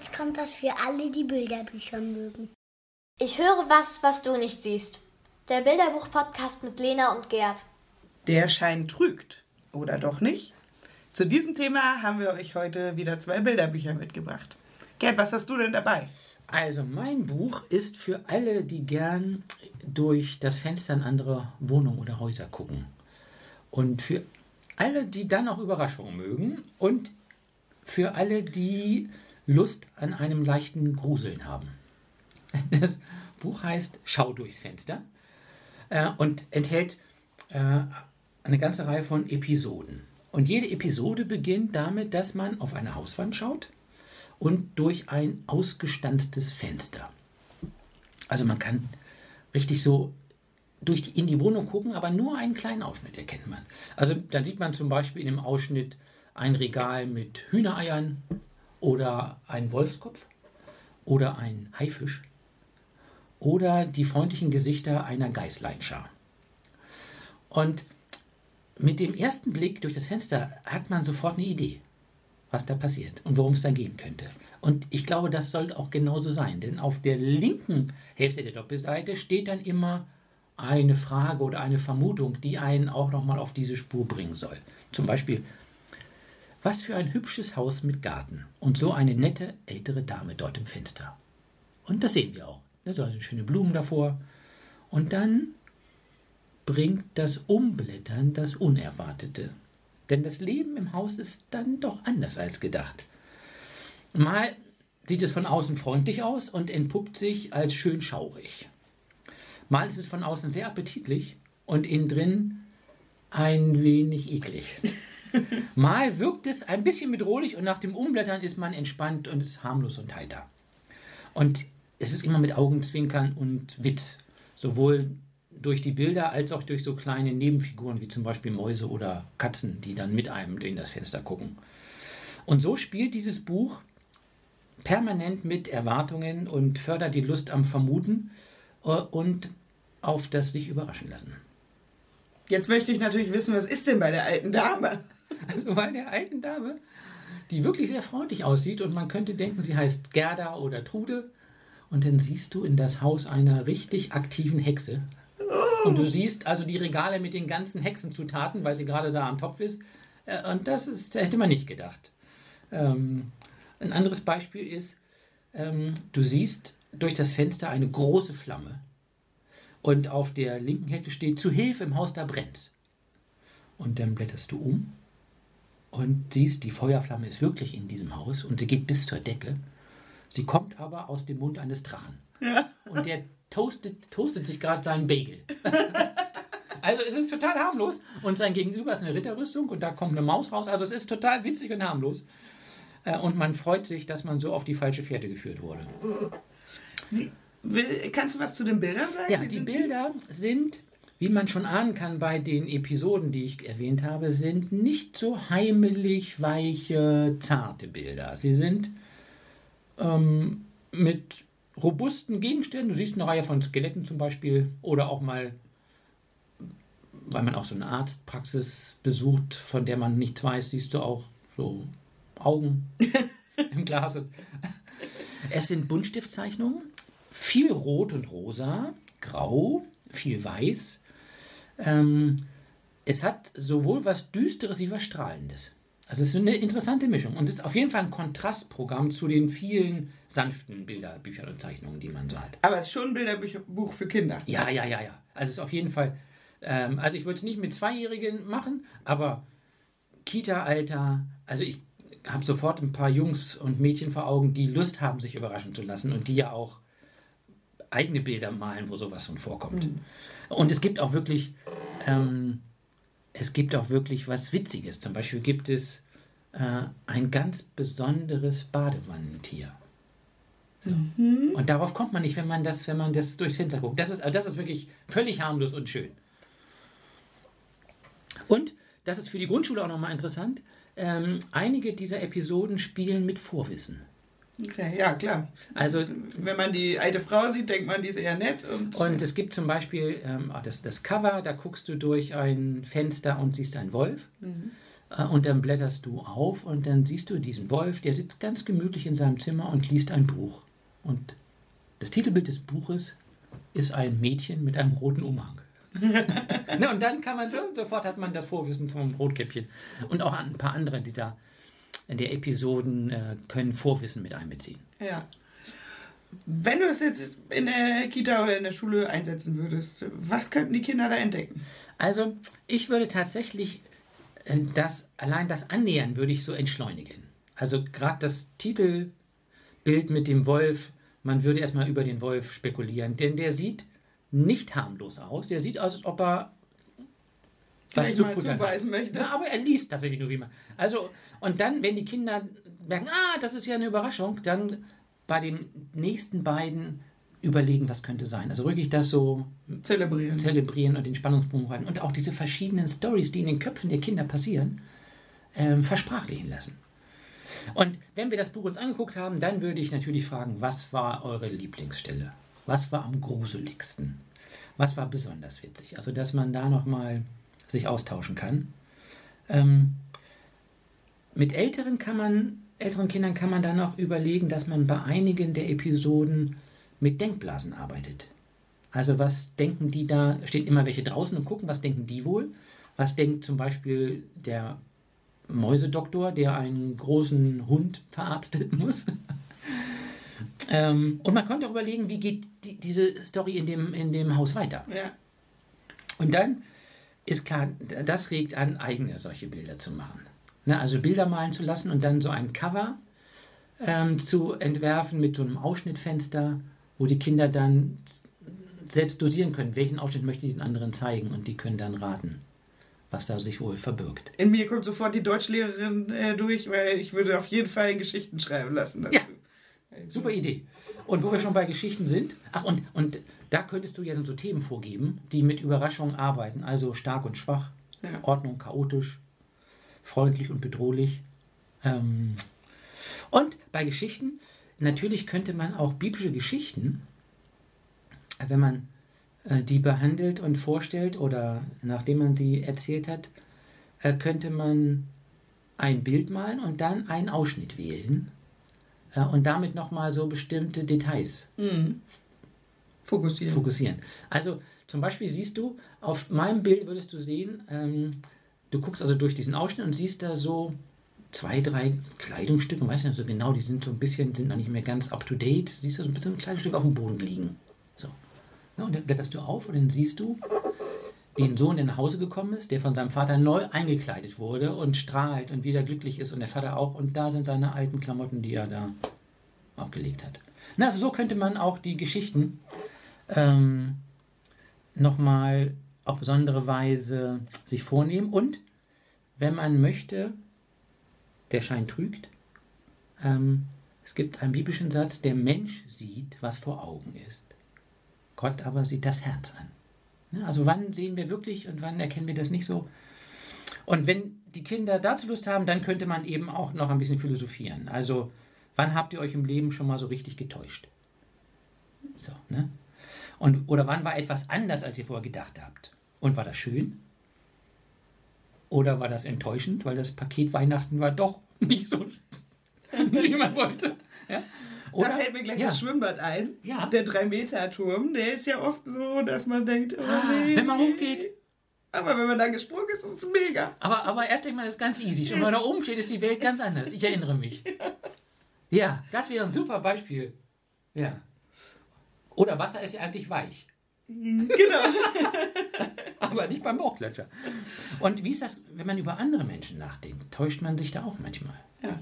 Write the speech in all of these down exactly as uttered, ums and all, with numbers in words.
jetzt kommt was für alle, die Bilderbücher mögen. Ich höre was, was du nicht siehst. Der Bilderbuch-Podcast mit Lena und Gerd. Der Schein trügt, oder doch nicht? Zu diesem Thema haben wir euch heute wieder zwei Bilderbücher mitgebracht. Gerd, was hast du denn dabei? Also mein Buch ist für alle, die gern durch das Fenster in andere Wohnungen oder Häuser gucken. Und für alle, die dann auch Überraschungen mögen. Und für alle, die Lust an einem leichten Gruseln haben. Das Buch heißt Schau durchs Fenster äh, und enthält äh, eine ganze Reihe von Episoden. Und jede Episode beginnt damit, dass man auf eine Hauswand schaut und durch ein ausgestanztes Fenster. Also man kann richtig so durch die, in die Wohnung gucken, aber nur einen kleinen Ausschnitt erkennt man. Also dann sieht man zum Beispiel in dem Ausschnitt ein Regal mit Hühnereiern oder einen Wolfskopf oder einen Haifisch oder die freundlichen Gesichter einer Geißleinschar. Und mit dem ersten Blick durch das Fenster hat man sofort eine Idee, was da passiert und worum es da gehen könnte. Und ich glaube, das sollte auch genauso sein, denn auf der linken Hälfte der Doppelseite steht dann immer eine Frage oder eine Vermutung, die einen auch nochmal auf diese Spur bringen soll. Zum Beispiel, was für ein hübsches Haus mit Garten und so eine nette ältere Dame dort im Fenster. Und das sehen wir auch. So also schöne Blumen davor. Und dann bringt das Umblättern das Unerwartete. Denn das Leben im Haus ist dann doch anders als gedacht. Mal sieht es von außen freundlich aus und entpuppt sich als schön schaurig. Mal ist es von außen sehr appetitlich und innen drin ein wenig eklig. Mal wirkt es ein bisschen bedrohlich und nach dem Umblättern ist man entspannt und ist harmlos und heiter. Und es ist immer mit Augenzwinkern und Witz, sowohl durch die Bilder als auch durch so kleine Nebenfiguren wie zum Beispiel Mäuse oder Katzen, die dann mit einem in das Fenster gucken. Und so spielt dieses Buch permanent mit Erwartungen und fördert die Lust am Vermuten und auf das sich überraschen lassen. Jetzt möchte ich natürlich wissen, was ist denn bei der alten Dame? Also bei der alten Dame, die wirklich sehr freundlich aussieht und man könnte denken, sie heißt Gerda oder Trude. Und dann siehst du in das Haus einer richtig aktiven Hexe. Und du siehst also die Regale mit den ganzen Hexenzutaten, weil sie gerade da am Topf ist. Und das ist, hätte man nicht gedacht. Ähm, ein anderes Beispiel ist, ähm, du siehst durch das Fenster eine große Flamme. Und auf der linken Hälfte steht, zu Hilfe, im Haus da brennt. Und dann blätterst du um und siehst, die Feuerflamme ist wirklich in diesem Haus und sie geht bis zur Decke. Sie kommt aber aus dem Mund eines Drachen. Ja. Und der toastet, toastet sich gerade seinen Bagel. Also es ist total harmlos. Und sein Gegenüber ist eine Ritterrüstung und da kommt eine Maus raus. Also es ist total witzig und harmlos. Und man freut sich, dass man so auf die falsche Fährte geführt wurde. Wie, will, kannst du was zu den Bildern sagen? Ja, die Bilder sind, wie man schon ahnen kann bei den Episoden, die ich erwähnt habe, sind nicht so heimelig, weiche, zarte Bilder. Sie sind ähm, mit robusten Gegenständen. Du siehst eine Reihe von Skeletten zum Beispiel oder auch mal, weil man auch so eine Arztpraxis besucht, von der man nichts weiß, siehst du auch so Augen im Glas. Es sind Buntstiftzeichnungen, viel Rot und Rosa, Grau, viel Weiß. Ähm, es hat sowohl was Düsteres wie was Strahlendes. Also es ist eine interessante Mischung und es ist auf jeden Fall ein Kontrastprogramm zu den vielen sanften Bilderbüchern und Zeichnungen, die man so hat. Aber es ist schon ein Bilderbuch für Kinder. Ja, ja, ja, ja. Also es ist auf jeden Fall, ähm, also ich würde es nicht mit Zweijährigen machen, aber Kita-Alter, also ich habe sofort ein paar Jungs und Mädchen vor Augen, die Lust haben, sich überraschen zu lassen und die ja auch eigene Bilder malen, wo sowas von vorkommt. Mhm. Und es gibt auch wirklich, ähm, es gibt auch wirklich was Witziges. Zum Beispiel gibt es äh, ein ganz besonderes Badewannentier. So. Mhm. Und darauf kommt man nicht, wenn man das, wenn man das durchs Fenster guckt. Das ist, das ist wirklich völlig harmlos und schön. Und, das ist für die Grundschule auch nochmal interessant, ähm, einige dieser Episoden spielen mit Vorwissen. Okay, ja, klar. Also, wenn man die alte Frau sieht, denkt man, die ist eher nett. Und, und es gibt zum Beispiel ähm, das, das Cover, da guckst du durch ein Fenster und siehst einen Wolf. Mhm. Und dann blätterst du auf und dann siehst du diesen Wolf, der sitzt ganz gemütlich in seinem Zimmer und liest ein Buch. Und das Titelbild des Buches ist ein Mädchen mit einem roten Umhang. Ne, und dann kann man so, sofort hat man das Vorwissen vom Rotkäppchen. Und auch ein paar andere dieser der Episoden äh, können Vorwissen mit einbeziehen. Ja. Wenn du das jetzt in der Kita oder in der Schule einsetzen würdest, was könnten die Kinder da entdecken? Also, ich würde tatsächlich äh, das, allein das Annähern würde ich so entschleunigen. Also gerade das Titelbild mit dem Wolf, man würde erstmal über den Wolf spekulieren, denn der sieht nicht harmlos aus. Der sieht aus, als ob er was Gleich zu mal futtern zubeißen hat. möchte. Ja, aber er liest tatsächlich nur wie man. Also, und dann, wenn die Kinder merken, ah, das ist ja eine Überraschung, dann bei den nächsten beiden überlegen, was könnte sein. Also wirklich das so Zelebrieren. zelebrieren und den Spannungsbogen rein. Und auch diese verschiedenen Storys, die in den Köpfen der Kinder passieren, ähm, versprachlichen lassen. Und wenn wir das Buch uns angeguckt haben, dann würde ich natürlich fragen, was war eure Lieblingsstelle? Was war am gruseligsten? Was war besonders witzig? Also, dass man da nochmal sich austauschen kann. Ähm, mit älteren kann man, älteren Kindern kann man dann noch überlegen, dass man bei einigen der Episoden mit Denkblasen arbeitet. Also was denken die da, stehen immer welche draußen und gucken, was denken die wohl? Was denkt zum Beispiel der Mäusedoktor, der einen großen Hund verarzten muss? ähm, und man konnte auch überlegen, wie geht die, diese Story in dem, in dem Haus weiter. Ja. Und dann ist klar, das regt an, eigene solche Bilder zu machen. Ne, also Bilder malen zu lassen und dann so ein Cover ähm, zu entwerfen mit so einem Ausschnittfenster, wo die Kinder dann selbst dosieren können, welchen Ausschnitt möchte ich den anderen zeigen und die können dann raten, was da sich wohl verbirgt. In mir kommt sofort die Deutschlehrerin äh, durch, weil ich würde auf jeden Fall Geschichten schreiben lassen dazu. Ja, super Idee. Und wo wir schon bei Geschichten sind, ach und, und da könntest du ja dann so Themen vorgeben, die mit Überraschungen arbeiten, also stark und schwach, Ja. Ordnung, chaotisch, freundlich und bedrohlich. Ähm, und bei Geschichten, natürlich könnte man auch biblische Geschichten, wenn man äh, die behandelt und vorstellt oder nachdem man sie erzählt hat, äh, könnte man ein Bild malen und dann einen Ausschnitt wählen äh, und damit nochmal so bestimmte Details Mhm. Fokussieren. fokussieren. Also zum Beispiel siehst du, auf meinem Bild würdest du sehen, ähm, du guckst also durch diesen Ausschnitt und siehst da so zwei, drei Kleidungsstücke, weißt du nicht so genau, die sind so ein bisschen, sind noch nicht mehr ganz up to date, siehst du so ein bisschen ein Kleidungsstück auf dem Boden liegen. So. Ja, und dann blätterst du auf und dann siehst du den Sohn, der nach Hause gekommen ist, der von seinem Vater neu eingekleidet wurde und strahlt und wieder glücklich ist und der Vater auch und da sind seine alten Klamotten, die er da abgelegt hat. Na, also so könnte man auch die Geschichten ähm, nochmal auf besondere Weise sich vornehmen und wenn man möchte, der Schein trügt. Ähm, es gibt einen biblischen Satz, der Mensch sieht, was vor Augen ist. Gott aber sieht das Herz an. Ja, also wann sehen wir wirklich und wann erkennen wir das nicht so? Und wenn die Kinder dazu Lust haben, dann könnte man eben auch noch ein bisschen philosophieren. Also wann habt ihr euch im Leben schon mal so richtig getäuscht? So, ne? Und, oder wann war etwas anders, als ihr vorher gedacht habt? Und war das schön? Oder war das enttäuschend, weil das Paket Weihnachten war doch nicht so, wie man wollte? Ja? Oder, Da fällt mir gleich ja. das Schwimmbad ein. Ja. Der drei Meter Turm, der ist ja oft so, dass man denkt, oh Ah, nee. wenn man hochgeht. Aber wenn man da gesprungen ist, ist es mega. Aber, aber erst denkt man, das ist ganz easy. Schon wenn man da oben steht, ist die Welt ganz anders. Ich erinnere mich. Ja, das wäre ein super Beispiel. Ja. Oder Wasser ist ja eigentlich weich. Genau. Aber nicht beim Bauchklatscher. Und wie ist das, wenn man über andere Menschen nachdenkt? Täuscht man sich da auch manchmal? Ja.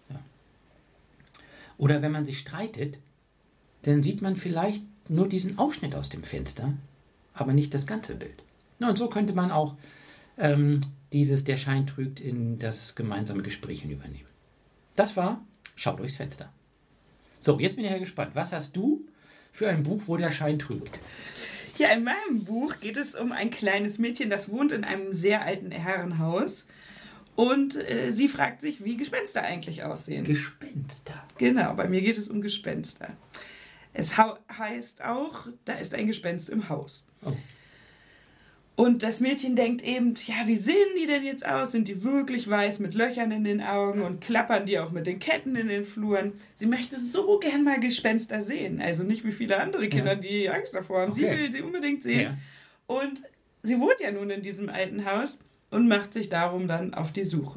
Oder wenn man sich streitet, dann sieht man vielleicht nur diesen Ausschnitt aus dem Fenster, aber nicht das ganze Bild. Na, und so könnte man auch ähm, dieses Der Schein trügt in das gemeinsame Gespräch übernehmen. Das war Schau durchs Fenster. So, jetzt bin ich ja gespannt. Was hast du für ein Buch, wo der Schein trügt? Ja, in meinem Buch geht es um ein kleines Mädchen, das wohnt in einem sehr alten Herrenhaus. Und äh, sie fragt sich, wie Gespenster eigentlich aussehen. Gespenster. Genau, bei mir geht es um Gespenster. Es hau- heißt auch, da ist ein Gespenst im Haus. Oh. Und das Mädchen denkt eben, ja, wie sehen die denn jetzt aus? Sind die wirklich weiß mit Löchern in den Augen und klappern die auch mit den Ketten in den Fluren? Sie möchte so gern mal Gespenster sehen. Also nicht wie viele andere Kinder, Ja. die Angst davor haben. Sie Okay. will sie unbedingt sehen. Ja. Und sie wohnt ja nun in diesem alten Haus und macht sich darum dann auf die Suche.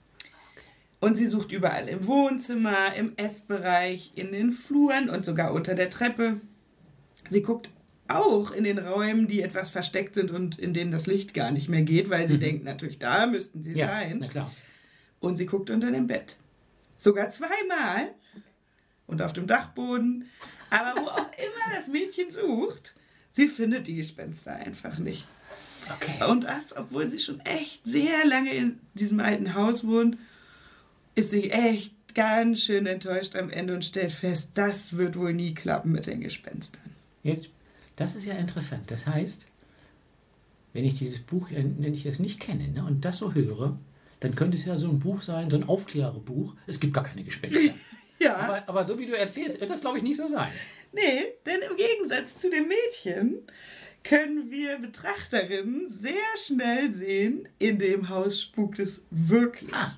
Und sie sucht überall im Wohnzimmer, im Essbereich, in den Fluren und sogar unter der Treppe. Sie guckt auch in den Räumen, die etwas versteckt sind und in denen das Licht gar nicht mehr geht, weil sie Mhm. denkt, natürlich da müssten sie Ja, sein. na klar. Und sie guckt unter dem Bett. Sogar zweimal. Und auf dem Dachboden. Aber wo auch immer das Mädchen sucht, sie findet die Gespenster einfach nicht. Okay. Und das, obwohl sie schon echt sehr lange in diesem alten Haus wohnt, ist sie echt ganz schön enttäuscht am Ende und stellt fest, das wird wohl nie klappen mit den Gespenstern. Jetzt, das ist ja interessant. Das heißt, wenn ich dieses Buch, äh, wenn ich das nicht kenne, ne, und das so höre, dann könnte es ja so ein Buch sein, so ein Aufklärerbuch. Es gibt gar keine Gespenster. Ja, aber, aber so wie du erzählst, wird das, glaube ich, nicht so sein. nee, denn im Gegensatz zu dem Mädchen können wir Betrachterinnen sehr schnell sehen, in dem Haus spukt es wirklich. Ah.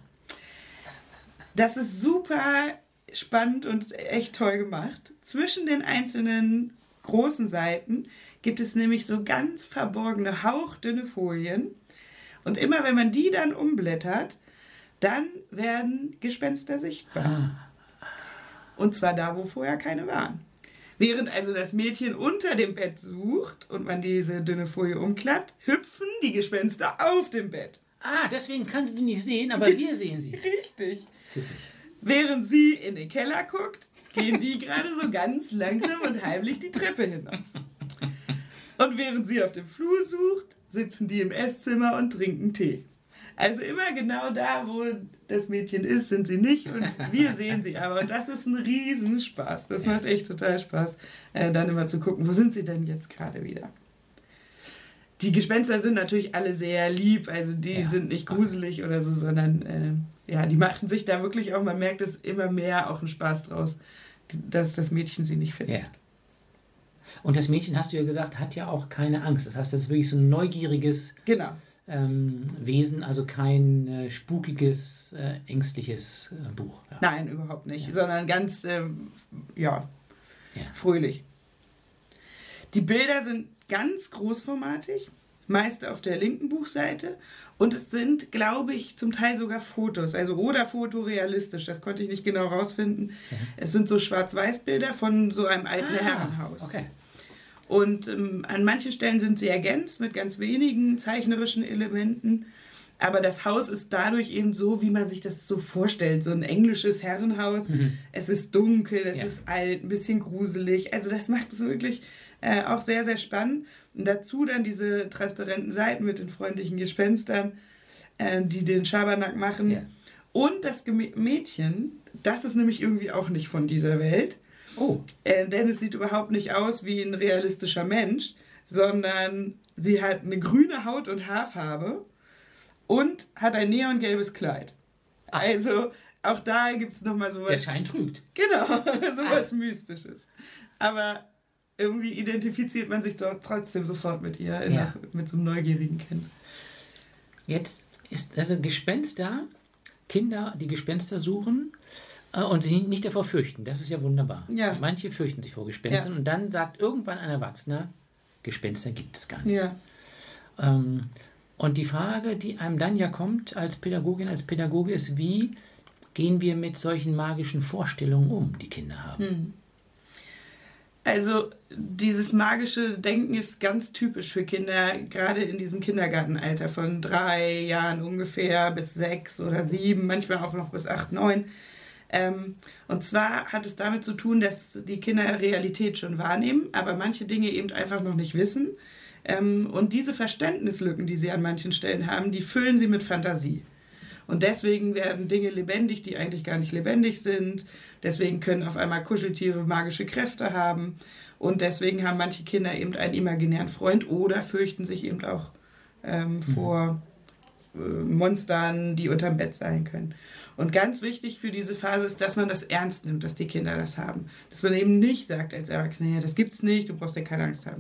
Das ist super spannend und echt toll gemacht. Zwischen den einzelnen großen Seiten gibt es nämlich so ganz verborgene, hauchdünne Folien. Und immer wenn man die dann umblättert, dann werden Gespenster sichtbar. Und zwar da, wo vorher keine waren. Während also das Mädchen unter dem Bett sucht und man diese dünne Folie umklappt, hüpfen die Gespenster auf dem Bett. Ah, deswegen kann sie die nicht sehen, aber wir sehen sie. Richtig. Pfiffig. Während sie in den Keller guckt, gehen die gerade so ganz langsam und heimlich die Treppe hinauf. Und während sie auf dem Flur sucht, sitzen die im Esszimmer und trinken Tee. Also immer genau da, wo das Mädchen ist, sind sie nicht und wir sehen sie aber. Und das ist ein Riesenspaß. Das macht echt total Spaß, äh, dann immer zu gucken, wo sind sie denn jetzt gerade wieder. Die Gespenster sind natürlich alle sehr lieb, also die Ja. sind nicht gruselig oder so, sondern äh, ja, die machen sich da wirklich auch, man merkt es immer mehr, auch einen Spaß draus, dass das Mädchen sie nicht findet. Ja. Und das Mädchen, hast du ja gesagt, hat ja auch keine Angst. Das heißt, das ist wirklich so ein neugieriges Genau. ähm, Wesen, also kein äh, spukiges, äh, ängstliches äh, Buch. Ja. Nein, überhaupt nicht, Ja. sondern ganz, ähm, ja, Ja. fröhlich. Die Bilder sind ganz großformatig, meist auf der linken Buchseite. Und es sind, glaube ich, zum Teil sogar Fotos, also oder fotorealistisch, das konnte ich nicht genau rausfinden. Es sind so Schwarz-Weiß-Bilder von so einem alten Ah, Herrenhaus. okay. Und ähm, an manchen Stellen sind sie ergänzt mit ganz wenigen zeichnerischen Elementen. Aber das Haus ist dadurch eben so, wie man sich das so vorstellt. So ein englisches Herrenhaus. Mhm. Es ist dunkel, es Ja. ist alt, ein bisschen gruselig. Also das macht es wirklich äh, auch sehr, sehr spannend. Und dazu dann diese transparenten Seiten mit den freundlichen Gespenstern, äh, die den Schabernack machen. Ja. Und das Gemä- Mädchen, das ist nämlich irgendwie auch nicht von dieser Welt. Oh, Äh, denn es sieht überhaupt nicht aus wie ein realistischer Mensch, sondern sie hat eine grüne Haut und Haarfarbe und hat ein neongelbes Kleid. Also auch da gibt es nochmal sowas. der Schein trügt. Genau, sowas Mystisches. Aber irgendwie identifiziert man sich dort trotzdem sofort mit ihr, in Ja. mit so einem neugierigen Kind. Jetzt ist also Gespenster, Kinder, die Gespenster suchen äh, und sich nicht davor fürchten. Das ist ja wunderbar. Ja. Manche fürchten sich vor Gespenstern Ja. und dann sagt irgendwann ein Erwachsener, Gespenster gibt es gar nicht. Ja. Ähm, und die Frage, die einem dann ja kommt als Pädagogin, als Pädagoge, ist, wie gehen wir mit solchen magischen Vorstellungen um, die Kinder haben? Hm. Also dieses magische Denken ist ganz typisch für Kinder, gerade in diesem Kindergartenalter von drei Jahren ungefähr bis sechs oder sieben, manchmal auch noch bis acht, neun. Ähm, und zwar hat es damit zu tun, dass die Kinder Realität schon wahrnehmen, aber manche Dinge eben einfach noch nicht wissen. Ähm, und diese Verständnislücken, die sie an manchen Stellen haben, die füllen sie mit Fantasie. Und deswegen werden Dinge lebendig, die eigentlich gar nicht lebendig sind. Deswegen können auf einmal Kuscheltiere magische Kräfte haben. Und deswegen haben manche Kinder eben einen imaginären Freund oder fürchten sich eben auch ähm, mhm. vor äh, Monstern, die unterm Bett sein können. Und ganz wichtig für diese Phase ist, dass man das ernst nimmt, dass die Kinder das haben. Dass man eben nicht sagt als Erwachsener, ja, das gibt's nicht, du brauchst ja keine Angst haben.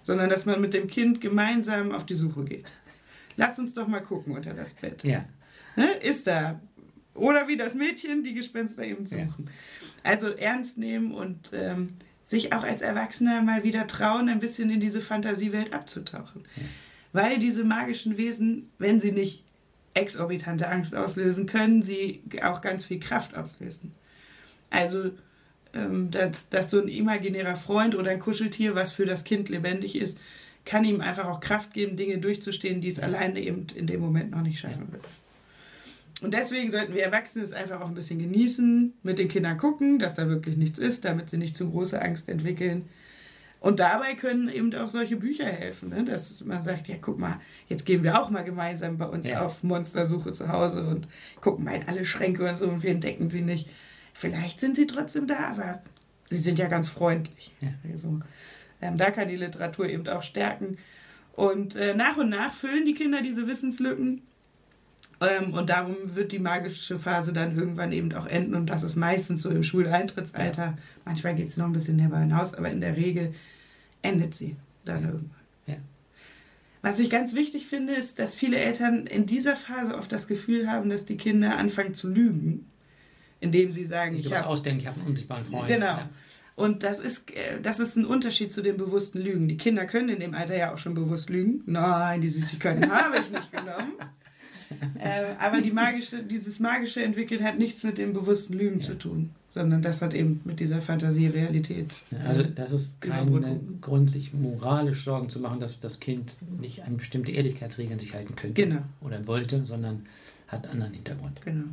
sondern dass man mit dem Kind gemeinsam auf die Suche geht. Lass uns doch mal gucken unter das Bett. Ja. Ne? Ist da. Oder wie das Mädchen die Gespenster eben suchen. Ja. Also ernst nehmen und ähm, sich auch als Erwachsener mal wieder trauen, ein bisschen in diese Fantasiewelt abzutauchen. Ja. Weil diese magischen Wesen, wenn sie nicht exorbitante Angst auslösen, können sie auch ganz viel Kraft auslösen. Also, ähm, dass, dass so ein imaginärer Freund oder ein Kuscheltier, was für das Kind lebendig ist, kann ihm einfach auch Kraft geben, Dinge durchzustehen, die es Ja. alleine eben in dem Moment noch nicht schaffen wird. Und deswegen sollten wir Erwachsene es einfach auch ein bisschen genießen, mit den Kindern gucken, dass da wirklich nichts ist, damit sie nicht zu große Angst entwickeln. Und dabei können eben auch solche Bücher helfen, ne? Dass man sagt, ja guck mal, jetzt gehen wir auch mal gemeinsam bei uns Ja. auf Monstersuche zu Hause und gucken mal in alle Schränke und so und wir entdecken sie nicht. Vielleicht sind sie trotzdem da, aber sie sind ja ganz freundlich. Ja. Also, ähm, da kann die Literatur eben auch stärken. Und äh, nach und nach füllen die Kinder diese Wissenslücken. Ähm, und darum wird die magische Phase dann irgendwann eben auch enden. Und das ist meistens so im Schuleintrittsalter. Ja. Manchmal geht es noch ein bisschen darüber hinaus, aber in der Regel endet sie dann Ja. irgendwann. Ja. Was ich ganz wichtig finde, ist, dass viele Eltern in dieser Phase oft das Gefühl haben, dass die Kinder anfangen zu lügen, indem sie sagen, Nicht ich sowas habe... ausdenken, ich habe einen unsichtbaren Freund. Genau. Ja. Und das ist, äh, das ist ein Unterschied zu den bewussten Lügen. Die Kinder können in dem Alter ja auch schon bewusst lügen. Nein, die Süßigkeiten habe ich nicht genommen. Äh, aber die magische, dieses magische Entwickeln hat nichts mit dem bewussten Lügen Ja. zu tun, sondern das hat eben mit dieser Fantasierealität. Ja, also das ist kein Überbrückung. Grund, sich moralisch Sorgen zu machen, dass das Kind nicht an bestimmte Ehrlichkeitsregeln sich halten könnte Genau. oder wollte, sondern hat einen anderen Hintergrund. Genau.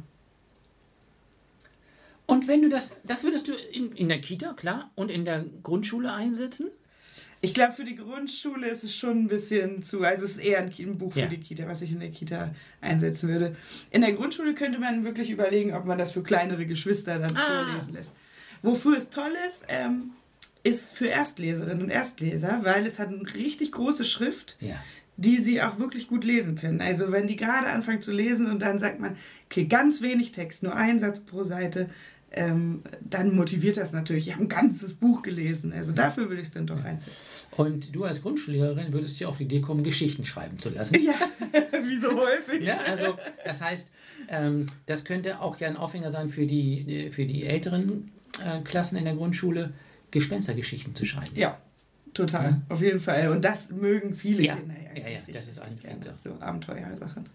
Und wenn du das, das würdest du in, in der Kita, klar, und in der Grundschule einsetzen? Ich glaube, für die Grundschule ist es schon ein bisschen zu, also es ist eher ein, Ki- ein Buch für Ja. die Kita, was ich in der Kita einsetzen würde. In der Grundschule könnte man wirklich überlegen, ob man das für kleinere Geschwister dann Ah. vorlesen lässt. Wofür es toll ist, ähm, ist für Erstleserinnen und Erstleser, weil es hat eine richtig große Schrift, Ja. die sie auch wirklich gut lesen können. Also wenn die gerade anfangen zu lesen und dann sagt man, okay, ganz wenig Text, nur ein Satz pro Seite, ähm, dann motiviert das natürlich. Ich habe ein ganzes Buch gelesen. Also dafür würde ich es dann doch einsetzen. Und du als Grundschullehrerin würdest dir auf die Idee kommen, Geschichten schreiben zu lassen. Ja, wie so häufig. Ja, also das heißt, ähm, das könnte auch ja ein Aufhänger sein für die, für die älteren äh, Klassen in der Grundschule, Gespenstergeschichten zu schreiben. Ja, total. Ja. Auf jeden Fall. Und das mögen viele Ja. Kinder Ja, ja, richtig, das ist richtig ein- gerne. So Abenteuersachen.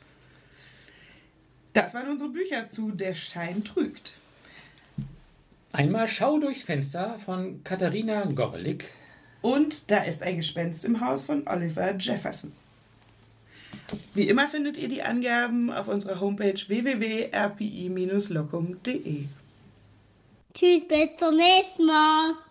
Das waren unsere Bücher zu Der Schein trügt. Einmal Schau durchs Fenster von Katharina Gorelick. Und Da ist ein Gespenst im Haus von Oliver Jefferson. Wie immer findet ihr die Angaben auf unserer Homepage w w w punkt r p i dash locum punkt d e. Tschüss, bis zum nächsten Mal.